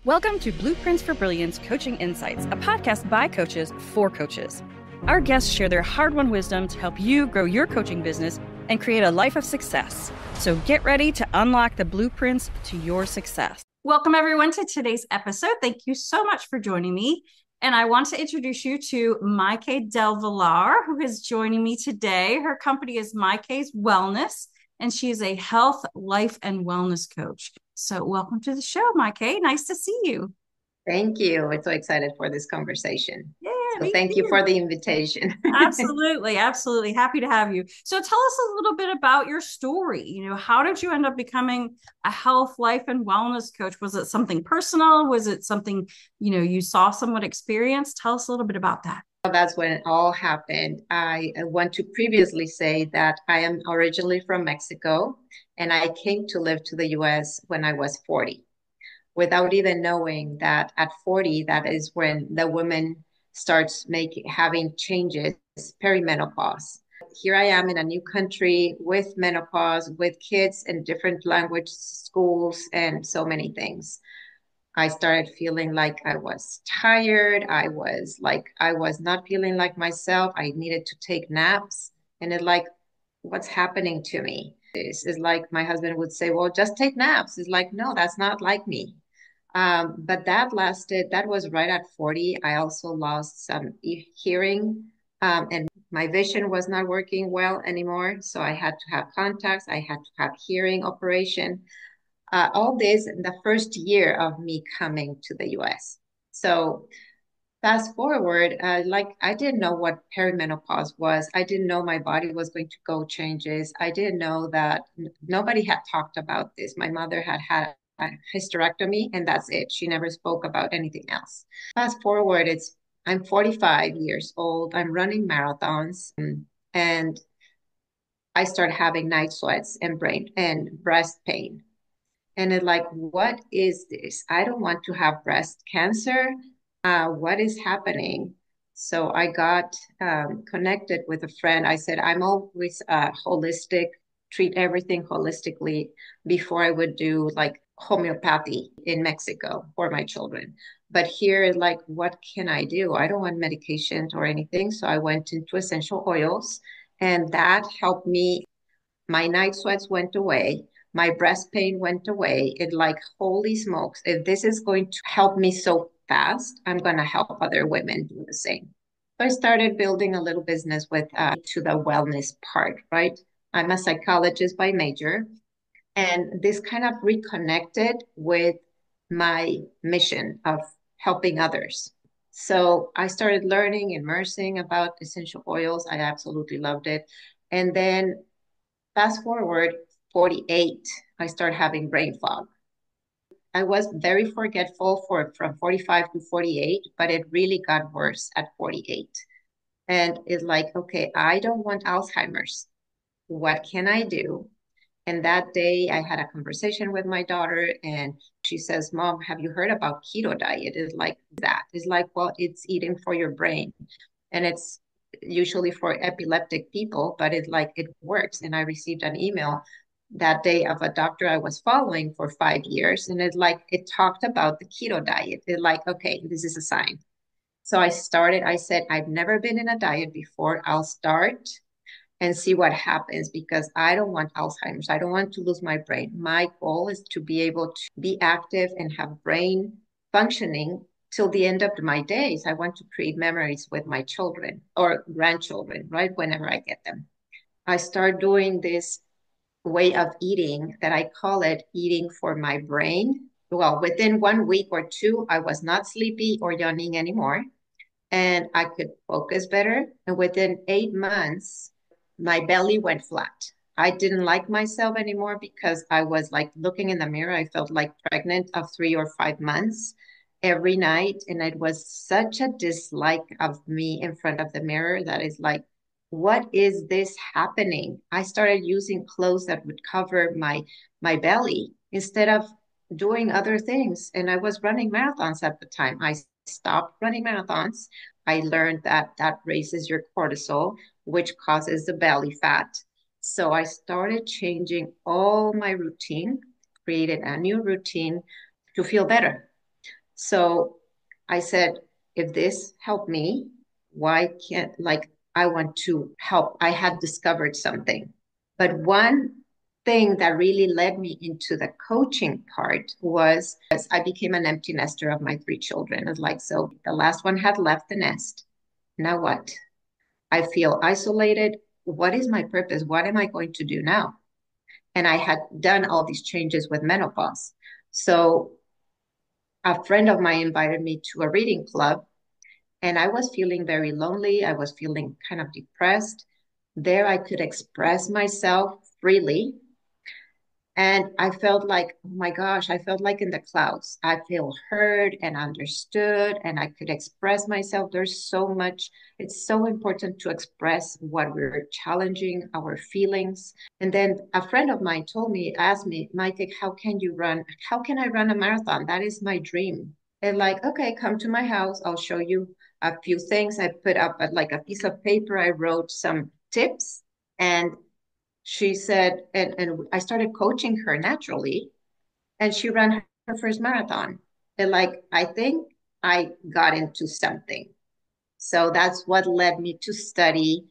Welcome to Blueprints for Brilliance Coaching Insights, a podcast by coaches for coaches. Our guests share their hard-won wisdom to help you grow your coaching business and create a life of success. So get ready to unlock the blueprints to your success. Welcome, everyone, to today's episode. Thank you so much for joining me. And I want to introduce you to Maike Del Villar, who is joining me today. Her company is Maike's Wellness, and she is a health, life, and wellness coach. So welcome to the show, Maike. Nice to see you. Thank you. I'm so excited for this conversation. Yeah, So me thank you too. for the invitation. Absolutely, absolutely. Happy to have you. So tell us a little bit about your story. How did you end up becoming a health, life, and wellness coach? Was it something personal? Was it something, you saw someone experience? Tell us a little bit about that. That's when it all happened. I want to previously say that I am originally from Mexico and I came to live to the US when I was 40, without even knowing that at 40, that is when the woman starts having changes, perimenopause. Here I am in a new country with menopause, with kids in different language schools, and so many things. I started feeling like I was tired. I was not feeling like myself. I needed to take naps. And what's happening to me? This is like my husband would say, well, just take naps. It's like, no, that's not like me. But that was right at 40. I also lost some hearing, and my vision was not working well anymore. So I had to have contacts. I had to have hearing operation. All this in the first year of me coming to the US. So fast forward, I didn't know what perimenopause was. I didn't know my body was going to go changes. I didn't know that nobody had talked about this. My mother had had a hysterectomy, and that's it. She never spoke about anything else. Fast forward, I'm 45 years old. I'm running marathons, and I start having night sweats and brain and breast pain. And it's like, what is this? I don't want to have breast cancer. What is happening? So I got connected with a friend. I said, I'm always holistic, treat everything holistically before I would do like homeopathy in Mexico for my children. But here, like, what can I do? I don't want medications or anything. So I went into essential oils, and that helped me. My night sweats went away. My breast pain went away. It like, holy smokes, if this is going to help me so fast, I'm going to help other women do the same. So I started building a little business with to the wellness part, right? I'm a psychologist by major, and this kind of reconnected with my mission of helping others. So I started learning, immersing about essential oils. I absolutely loved it. And then fast forward 48, I started having brain fog. I was very forgetful from 45 to 48, but it really got worse at 48. And it's like, okay, I don't want Alzheimer's. What can I do? And that day I had a conversation with my daughter, and she says, Mom, have you heard about keto diet? It's like that. It's like, well, it's eating for your brain. And it's usually for epileptic people, but it works. And I received an email that day of a doctor I was following for 5 years, and it talked about the keto diet. It like, okay, this is a sign. So I started. I said, I've never been in a diet before. I'll start and see what happens because I don't want Alzheimer's. I don't want to lose my brain. My goal is to be able to be active and have brain functioning till the end of my days. I want to create memories with my children or grandchildren, right? Whenever I get them. I start doing this way of eating that I call it eating for my brain. Well, within 1 week or two, I was not sleepy or yawning anymore, and I could focus better. And within 8 months, my belly went flat. I didn't like myself anymore because I was like looking in the mirror. I felt like pregnant of 3 or 5 months every night. And it was such a dislike of me in front of the mirror that is like, what is this happening? I started using clothes that would cover my belly instead of doing other things. And I was running marathons at the time. I stopped running marathons. I learned that that raises your cortisol, which causes the belly fat. So I started changing all my routine, created a new routine to feel better. So I said, if this helped me, why can't, like, I want to help. I had discovered something. But one thing that really led me into the coaching part was as I became an empty nester of my three children. It's like, so the last one had left the nest. Now what? I feel isolated. What is my purpose? What am I going to do now? And I had done all these changes with menopause. So a friend of mine invited me to a reading club, and I was feeling very lonely. I was feeling kind of depressed. There, I could express myself freely. And I felt like, oh my gosh, I felt like in the clouds. I feel heard and understood, and I could express myself. There's so much, it's so important to express what we're challenging, our feelings. And then a friend of mine asked me, Maite, how can I run a marathon? That is my dream. And like, okay, come to my house. I'll show you a few things. I put up like a piece of paper. I wrote some tips, and she said, and I started coaching her naturally, and she ran her first marathon. And like, I think I got into something. So that's what led me to study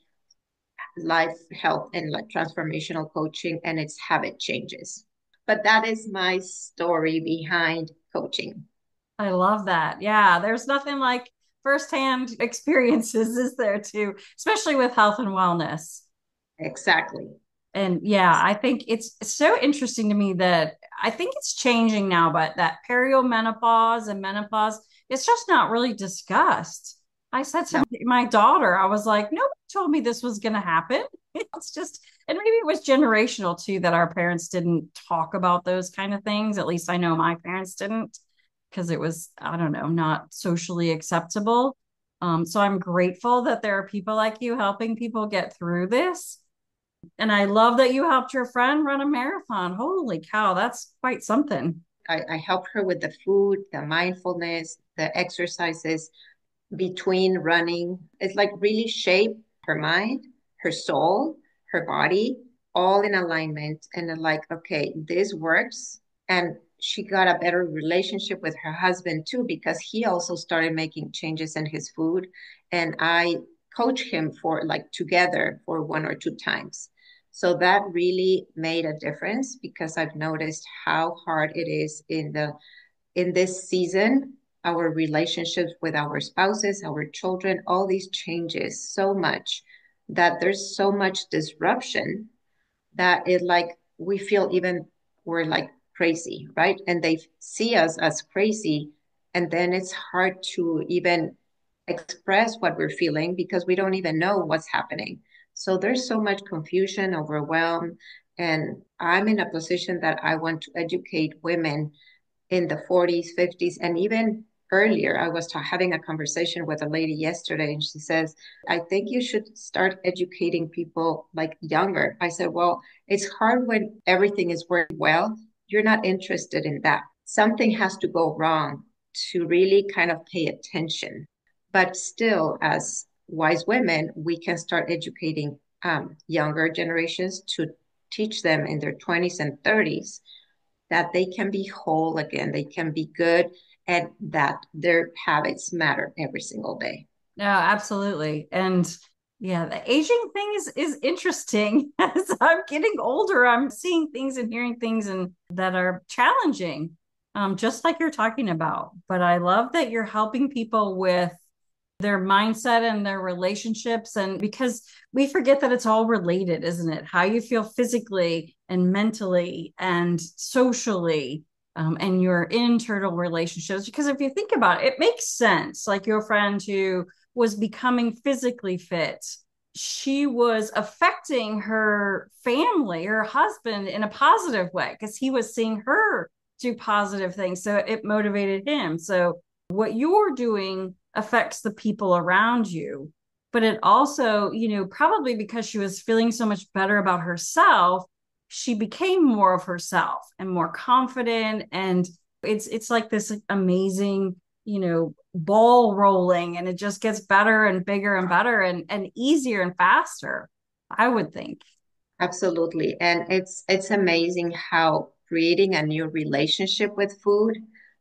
life health and like transformational coaching and its habit changes. But that is my story behind coaching. I love that. Yeah, there's nothing like firsthand experiences, is there too, especially with health and wellness. Exactly. And yeah, I think it's so interesting to me that I think it's changing now, but that perimenopause and menopause, it's just not really discussed. I said to No, my daughter, I was like, nobody told me this was going to happen. It's just, and maybe it was generational too, that our parents didn't talk about those kind of things. At least I know my parents didn't, because it was, I don't know, not socially acceptable. So I'm grateful that there are people like you helping people get through this. And I love that you helped your friend run a marathon. Holy cow, that's quite something. I help her with the food, the mindfulness, the exercises between running. It's like really shape her mind, her soul, her body, all in alignment. And then like, okay, this works. And she got a better relationship with her husband too, because he also started making changes in his food. And I coach him for like together for one or two times. So that really made a difference because I've noticed how hard it is in this season, our relationships with our spouses, our children, all these changes so much that there's so much disruption that it like we feel even we're like crazy, right? And they see us as crazy. And then it's hard to even express what we're feeling because we don't even know what's happening. So there's so much confusion, overwhelm. And I'm in a position that I want to educate women in the 40s, 50s, and even earlier. I was having a conversation with a lady yesterday, and she says, I think you should start educating people like younger. I said, well, it's hard when everything is working well. You're not interested in that. Something has to go wrong to really kind of pay attention. But still, as wise women, we can start educating younger generations to teach them in their 20s and 30s that they can be whole again, they can be good, and that their habits matter every single day. No, absolutely. And yeah, the aging thing is interesting. As I'm getting older, I'm seeing things and hearing things and that are challenging, just like you're talking about. But I love that you're helping people with their mindset and their relationships. And because we forget that it's all related, isn't it? How you feel physically and mentally and socially, and your internal relationships. Because if you think about it, it makes sense. Like your friend who was becoming physically fit, she was affecting her family, her husband in a positive way because he was seeing her do positive things. So it motivated him. So what you're doing affects the people around you. But it also, probably because she was feeling so much better about herself, she became more of herself and more confident. And it's like this amazing, ball rolling, and it just gets better and bigger and better and easier and faster, I would think. Absolutely. And it's amazing how creating a new relationship with food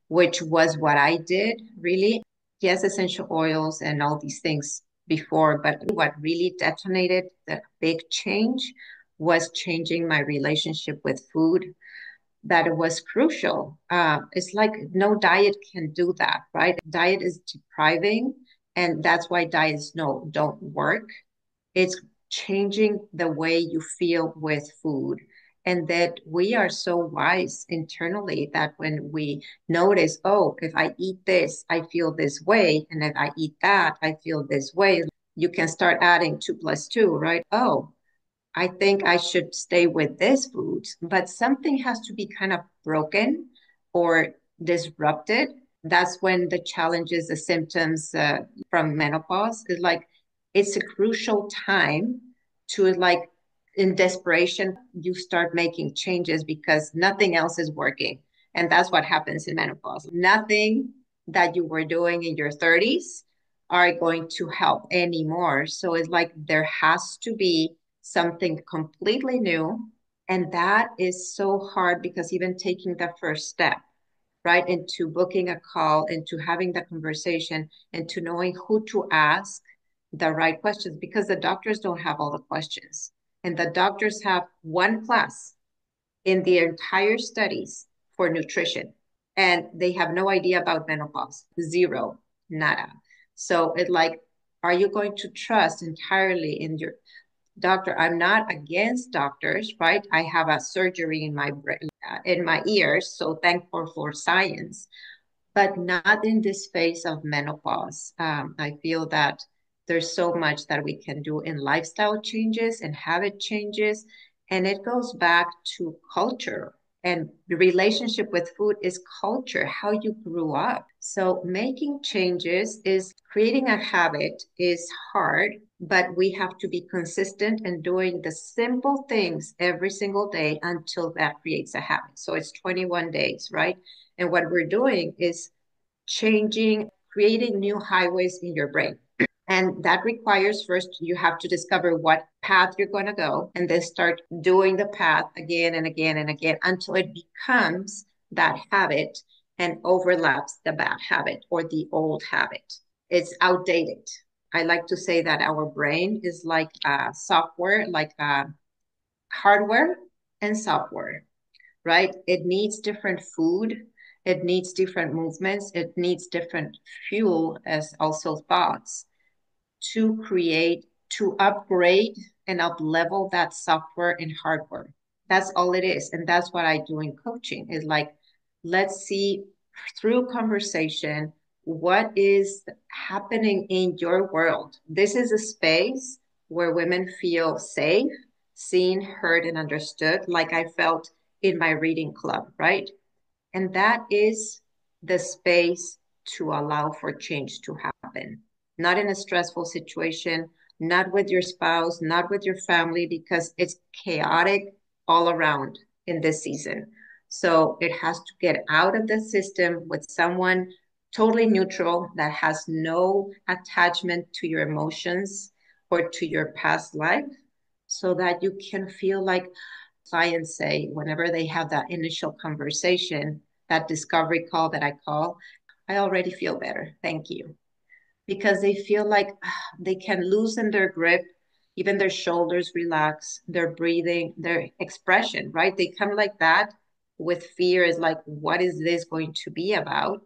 which was what I did really. Yes, essential oils and all these things before, but what really detonated the big change was changing my relationship with food. That it was crucial. It's like no diet can do that, right? Diet is depriving, and that's why diets don't work. It's changing the way you feel with food. And that we are so wise internally that when we notice, oh, if I eat this, I feel this way. And if I eat that, I feel this way. You can start adding 2 plus 2, right? Oh, I think I should stay with this food, but something has to be kind of broken or disrupted. That's when the challenges, the symptoms from menopause is like it's a crucial time to like in desperation, you start making changes because nothing else is working. And that's what happens in menopause. Nothing that you were doing in your 30s are going to help anymore. So it's like there has to be something completely new. And that is so hard because even taking the first step, right, into booking a call, into having the conversation, into knowing who to ask the right questions, because the doctors don't have all the questions. And the doctors have one class in the entire studies for nutrition, and they have no idea about menopause, zero, nada. So it like, are you going to trust entirely in your doctor? I'm not against doctors, right? I have a surgery in my brain, in my ears, so thankful for science, but not in this phase of menopause. I feel that there's so much that we can do in lifestyle changes and habit changes, and it goes back to culture. And the relationship with food is culture, how you grew up. So making changes is creating a habit is hard, but we have to be consistent and doing the simple things every single day until that creates a habit. So it's 21 days, right? And what we're doing is changing, creating new highways in your brain. And that requires first you have to discover what path you're going to go and then start doing the path again and again and again until it becomes that habit and overlaps the bad habit or the old habit. It's outdated. I like to say that our brain is like software, like hardware and software, right? It needs different food. It needs different movements. It needs different fuel as also thoughts to create, to upgrade and up level that software and hardware. That's all it is. And that's what I do in coaching is like, let's see through conversation what is happening in your world. This is a space where women feel safe, seen, heard, and understood, like I felt in my reading club, right? And that is the space to allow for change to happen, not in a stressful situation, not with your spouse, not with your family, because it's chaotic all around in this season. So it has to get out of the system with someone totally neutral that has no attachment to your emotions or to your past life so that you can feel like clients say whenever they have that initial conversation, that discovery call that I call, I already feel better. Thank you. Because they feel like they can loosen their grip, even their shoulders relax, their breathing, their expression, right? They come like that with fear is like, what is this going to be about?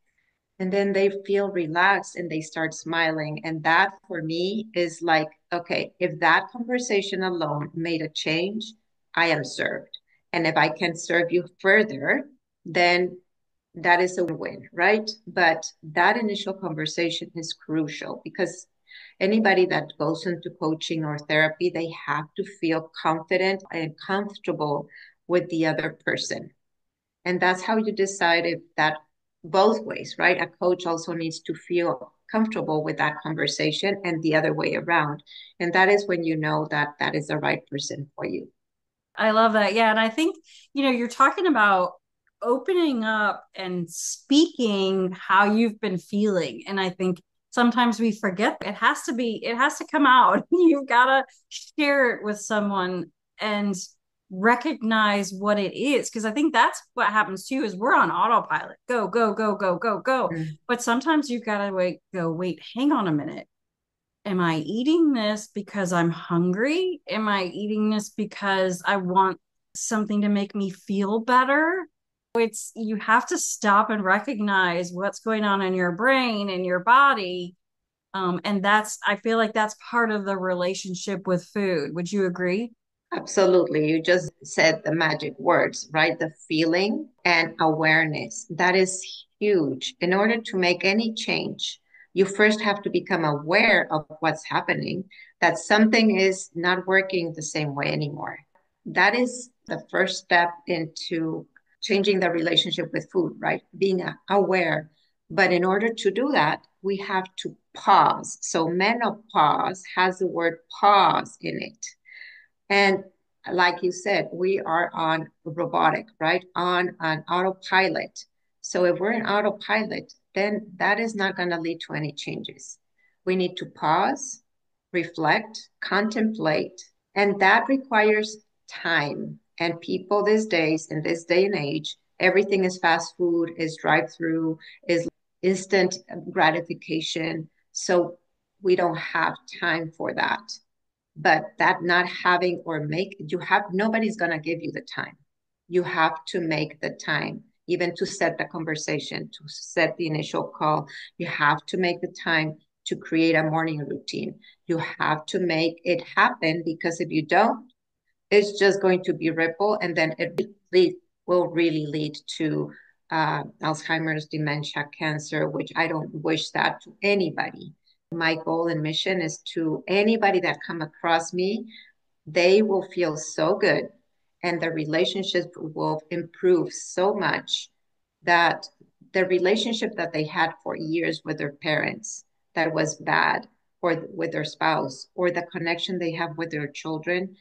And then they feel relaxed and they start smiling. And that for me is like, okay, if that conversation alone made a change, I am served. And if I can serve you further, then that is a win, right? But that initial conversation is crucial because anybody that goes into coaching or therapy, they have to feel confident and comfortable with the other person. And that's how you decide if that both ways, right? A coach also needs to feel comfortable with that conversation and the other way around. And that is when you know that that is the right person for you. I love that. Yeah. And I think, you're talking about opening up and speaking how you've been feeling. And I think sometimes we forget it has to come out. You've got to share it with someone. And recognize what it is. Because I think that's what happens too, is we're on autopilot. Go, go, go, go, go, go. Mm. But sometimes you've got to wait, hang on a minute. Am I eating this because I'm hungry? Am I eating this because I want something to make me feel better? It's you have to stop and recognize what's going on in your brain and your body. And that's, I feel like that's part of the relationship with food. Would you agree? Absolutely. You just said the magic words, right? The feeling and awareness. That is huge. In order to make any change, you first have to become aware of what's happening, that something is not working the same way anymore. That is the first step into changing the relationship with food, right? Being aware. But in order to do that, we have to pause. So menopause has the word pause in it. And like you said, we are on robotic, right? On an autopilot. So if we're in autopilot, then that is not going to lead to any changes. We need to pause, reflect, contemplate, and that requires time. And people these days, in this day and age, everything is fast food, is drive-through, is instant gratification. So we don't have time for that. But that not having or make you have nobody's going to give you the time. You have to make the time, even to set the conversation, to set the initial call. You have to make the time to create a morning routine. You have to make it happen, because if you don't, it's just going to be ripple, and then will really lead to Alzheimer's, dementia, cancer, which I don't wish that to anybody. My goal and mission is to anybody that come across me, they will feel so good, and the relationships will improve so much, that the relationship that they had for years with their parents that was bad, or with their spouse, or the connection they have with their children,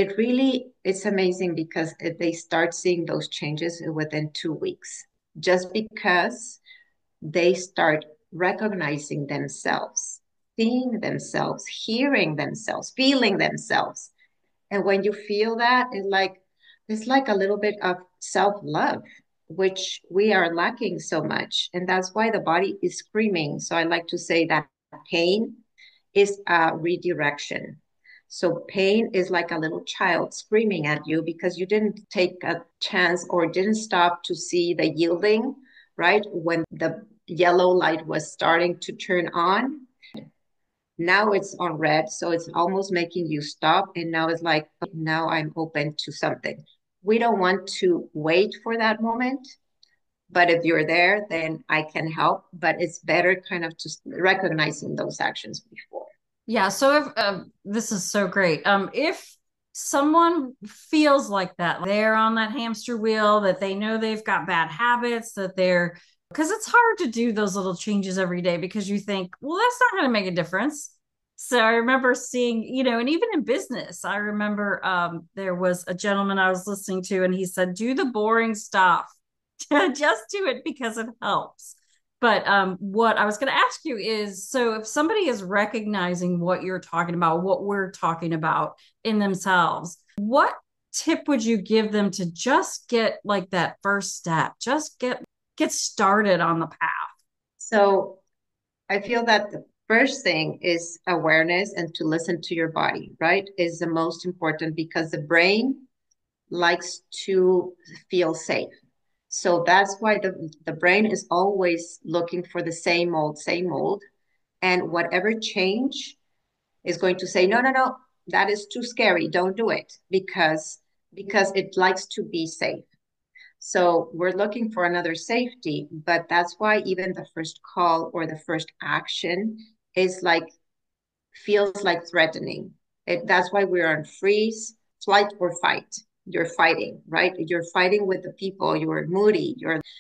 it's amazing, because they start seeing those changes within 2 weeks, just because they start recognizing themselves, seeing themselves, hearing themselves, feeling themselves. And when you feel that, it's like a little bit of self-love, which we are lacking so much. And that's why the body is screaming. So I like to say that pain is a redirection. So pain is like a little child screaming at you, because you didn't take a chance or didn't stop to see the yielding, right? When the yellow light was starting to turn on, now it's on red. So it's almost making you stop. And now it's like, now I'm open to something. We don't want to wait for that moment. But if you're there, then I can help. But it's better kind of to recognizing those actions before. Yeah. So if this is so great. If someone feels like that, they're on that hamster wheel, that they know they've got bad habits, that they're, because it's hard to do those little changes every day because you think, well, that's not going to make a difference. So I remember seeing, and even in business, I remember there was a gentleman I was listening to, and he said, do the boring stuff. Just do it because it helps. But what I was going to ask you is, so if somebody is recognizing what you're talking about, what we're talking about in themselves, what tip would you give them to just get like that first step, just get started on the path? So I feel that the first thing is awareness, and to listen to your body, right? Is the most important, because the brain likes to feel safe. So that's why the brain is always looking for the same old, same old. And whatever change is going to say, no, no, no, that is too scary. Don't do it, because it likes to be safe. So we're looking for another safety, but that's why even the first call or the first action is like, feels like threatening. That's why we're on freeze, flight, or fight. You're fighting, right? You're fighting with the people. You're moody.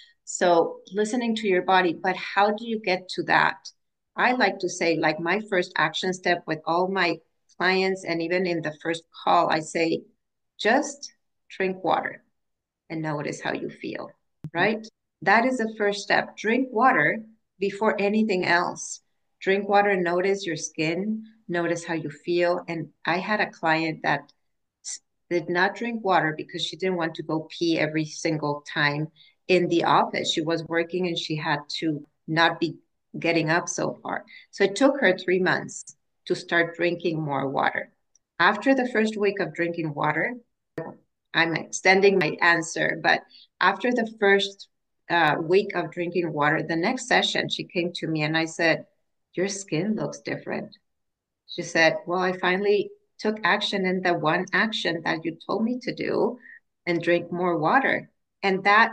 So listening to your body. But how do you get to that? I like to say, like, my first action step with all my clients, and even in the first call, I say, just drink water and notice how you feel, right? That is the first step. Drink water before anything else. Drink water, notice your skin, notice how you feel. And I had a client that did not drink water because she didn't want to go pee every single time in the office. She was working and she had to not be getting up so far. So it took her 3 months to start drinking more water. After the first week of drinking water, I'm extending my answer, but after the first week of drinking water, the next session, she came to me and I said, your skin looks different. She said, well, I finally took action in the one action that you told me to do and drink more water. And that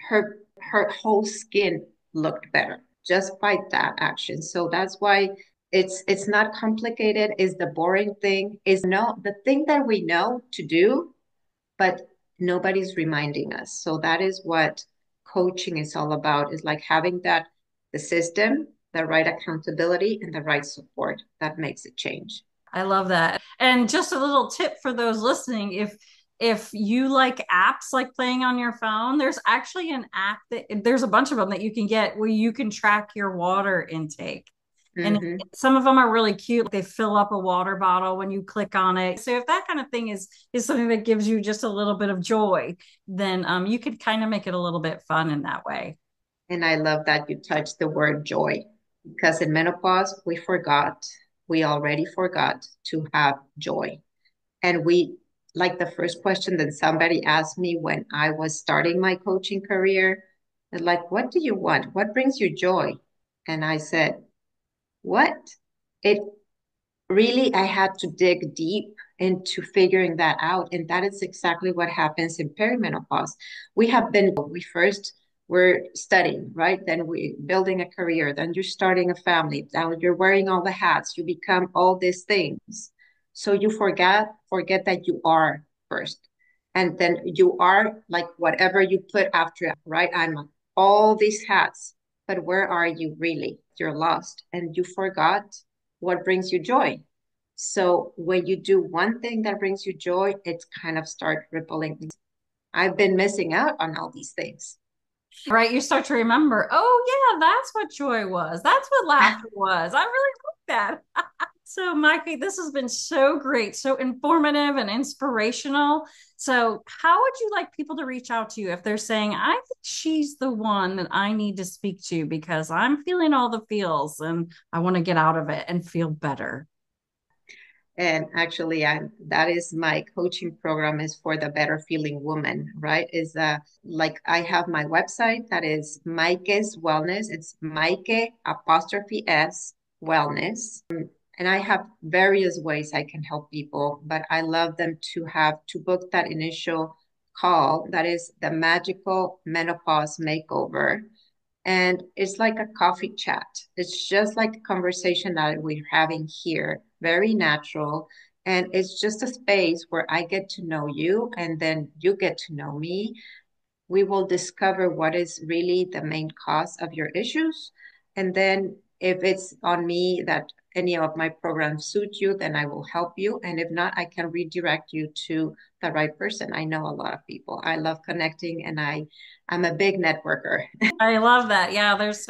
her whole skin looked better just by that action. So that's why it's not complicated. Is the boring thing is no the thing that we know to do, but nobody's reminding us. So that is what coaching is all about, is like having that the system, the right accountability, and the right support that makes it change. I love that. And just a little tip for those listening, if you like apps like playing on your phone, there's actually an app that there's a bunch of them that you can get where you can track your water intake. And Mm-hmm. some of them are really cute. They fill up a water bottle when you click on it. So if that kind of thing is something that gives you just a little bit of joy, then you could kind of make it a little bit fun in that way. And I love that you touched the word joy, because in menopause, we already forgot to have joy. And like the first question that somebody asked me when I was starting my coaching career, like, what do you want? What brings you joy? And I said, what? It really, I had to dig deep into figuring that out. And that is exactly what happens in perimenopause. We first were studying, right? Then we building a career, then you're starting a family, now you're wearing all the hats, you become all these things. So you forget that you are first. And then you are like whatever you put after, right? I'm all these hats, but where are you really? You're lost and you forgot what brings you joy. So when you do one thing that brings you joy, it kind of start rippling. I've been missing out on all these things. Right? You start to remember, oh, yeah, that's what joy was. That's what laughter was. I really like that. So, Mikey, this has been so great, so informative and inspirational. So, how would you like people to reach out to you if they're saying, I think she's the one that I need to speak to because I'm feeling all the feels and I want to get out of it and feel better? And actually, that is my coaching program is for the better feeling woman, right? Is like I have my website that is Maike's Wellness. It's Maike apostrophe S Wellness. And I have various ways I can help people, but I love them to book that initial call. That is the magical menopause makeover. And it's like a coffee chat. It's just like the conversation that we're having here, very natural. And it's just a space where I get to know you and then you get to know me. We will discover what is really the main cause of your issues. And then if it's on me that any of my programs suit you, then I will help you. And if not, I can redirect you to the right person. I know a lot of people. I love connecting and I'm a big networker. I love that. Yeah, there's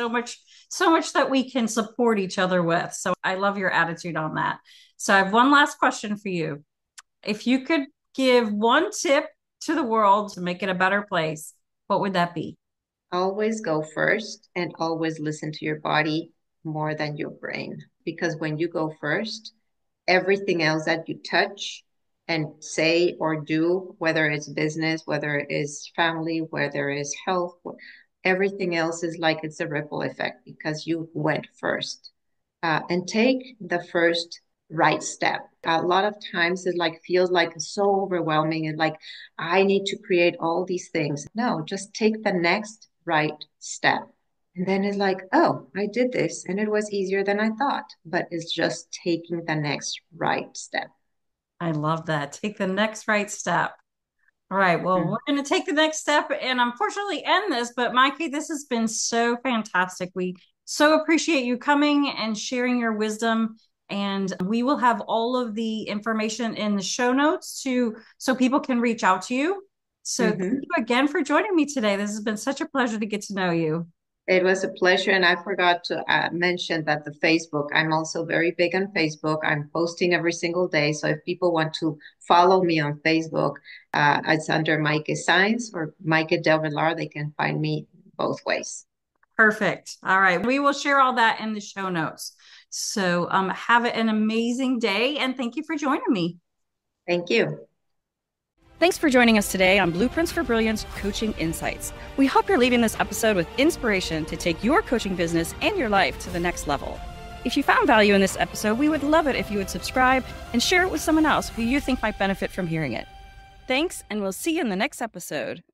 so much that we can support each other with. So I love your attitude on that. So I have one last question for you. If you could give one tip to the world to make it a better place, what would that be? Always go first and always listen to your body more than your brain. Because when you go first, everything else that you touch and say or do, whether it's business, whether it is family, whether it is health, everything else is like it's a ripple effect because you went first. And take the first right step. A lot of times it like feels like so overwhelming and like I need to create all these things. No, just take the next right step. And then it's like, oh, I did this and it was easier than I thought. But it's just taking the next right step. I love that. Take the next right step. All right. Well, Mm. we're going to take the next step and unfortunately end this. But Mikey, this has been so fantastic. We so appreciate you coming and sharing your wisdom. And we will have all of the information in the show notes so people can reach out to you. So thank Mm-hmm. you again for joining me today. This has been such a pleasure to get to know you. It was a pleasure. And I forgot to mention that the Facebook, I'm also very big on Facebook. I'm posting every single day. So if people want to follow me on Facebook, it's under Maike Science or Maike Del Villar. They can find me both ways. Perfect. All right. We will share all that in the show notes. So have an amazing day. And thank you for joining me. Thank you. Thanks for joining us today on Blueprints for Brilliance Coaching Insights. We hope you're leaving this episode with inspiration to take your coaching business and your life to the next level. If you found value in this episode, we would love it if you would subscribe and share it with someone else who you think might benefit from hearing it. Thanks, and we'll see you in the next episode.